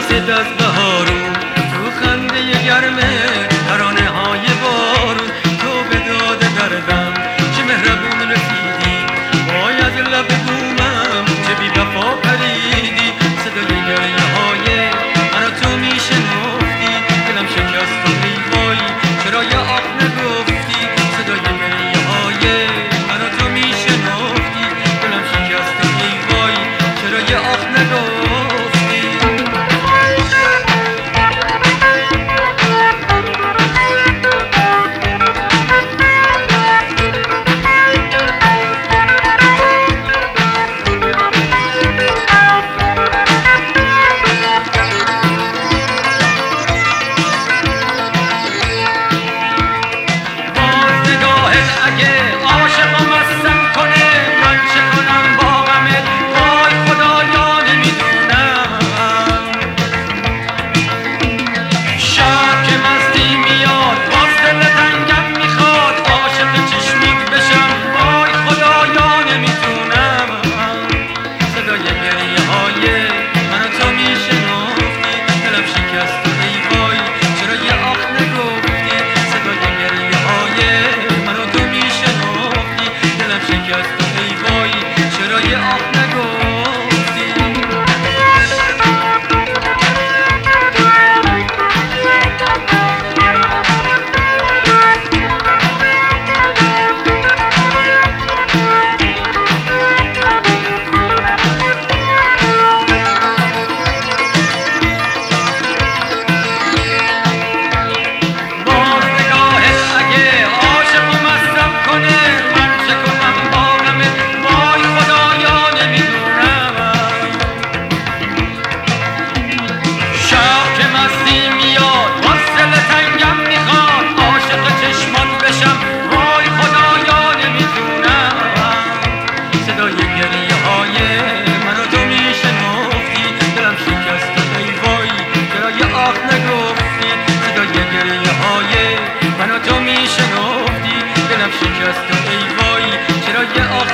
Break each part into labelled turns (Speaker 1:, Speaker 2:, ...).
Speaker 1: رسید از بهارون، تو خنده گرمه ترانه های بارون. تو به داد دردم چه مهربون رسیدی، وای از لب بومم چه بی وفا پریدی. صدای گریه های من و تو میشنفتی، دلم شکست و ای وای چرا یه آه نگفتی. صدای گریه های من و تو میشنفتی، دلم شکست و ای وای چرا یه آه نگفتی. شکست و ای وای چرا یه آخ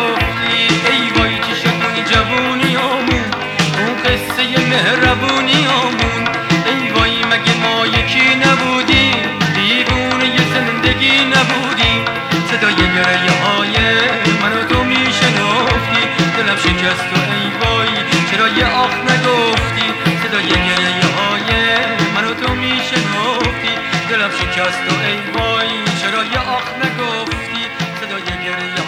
Speaker 1: نگفتی. ای وای چی شد اون جوونی آمون، اون قصه مهربونی آمون. ای وای مگه ما یکی نبودیم، دیوونه یه زندگی نبودیم. صدای گریه های من و تو میشنفتی، دلم شکست و ای وای چرا یه آخ نگفتی. صدای گریه های من و تو میشنفتی، دلم شکست و ای وای چرا یه آخ نگفتی. صدای گریه